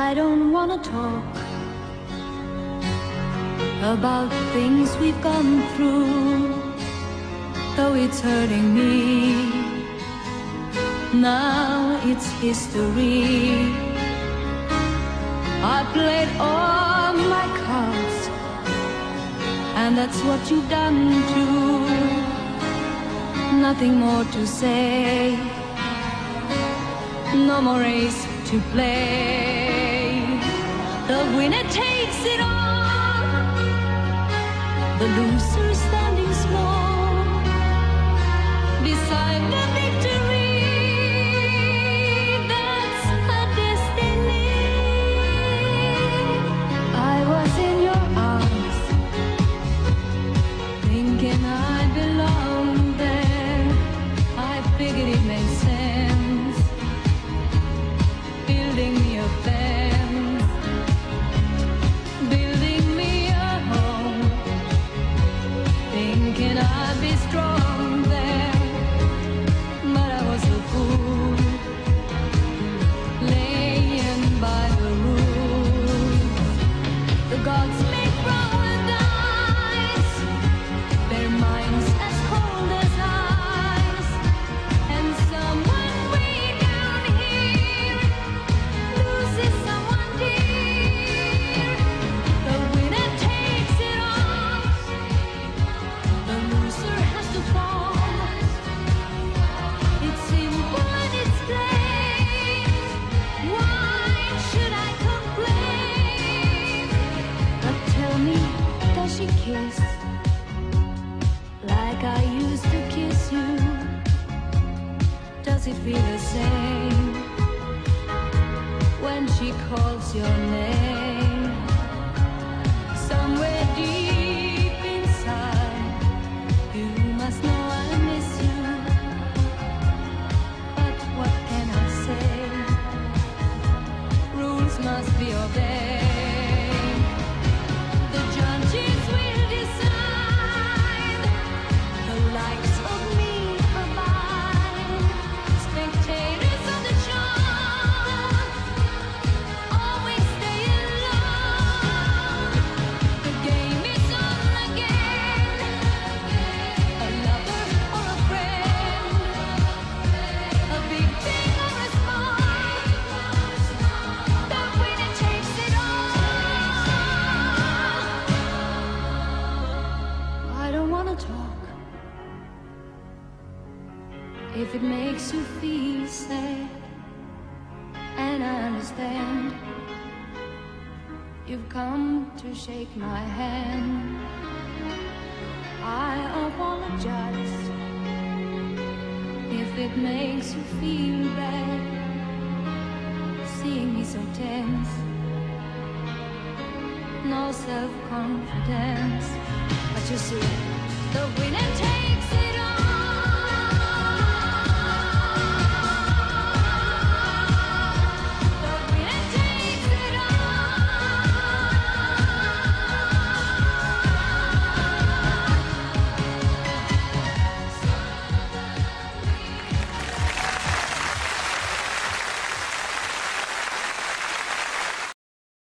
I don't wanna talk about things we've gone through, though it's hurting me. Now it's history. I played all my cards, and that's what you've done too. Nothing more to say, no more race to play. The winner takes it all, the loser standing small beside the victory. That's a destiny. I was in your arms, thinking I belonged there. I figured it made sense, building me a fence, building me a home, thinking I'd be strong there. But I was a fool, laying by the rules. The gods make paradise, their minds as cold as ice, and someone way down here loses someone dear. The winner takes it all, the loser has to fall. It's simple and it's plain. Why should I complain? But tell me, does she kiss like I used to kiss you? Does it feel the same when she calls your name? Somewhere deep inside, you must know I miss you. But what can I say? Rules must be obeyed. The judges will decide. The likes of me provide spectators of the show. Always stay alone. The game is on again. A lover or a friend, a big thing or a small, the winner takes it all. I don't wanna talk if it makes you feel sad, and I understand. You've come to shake my hand. I apologize if it makes you feel bad, seeing me so tense, no self-confidence. But you see, the winner takes it all.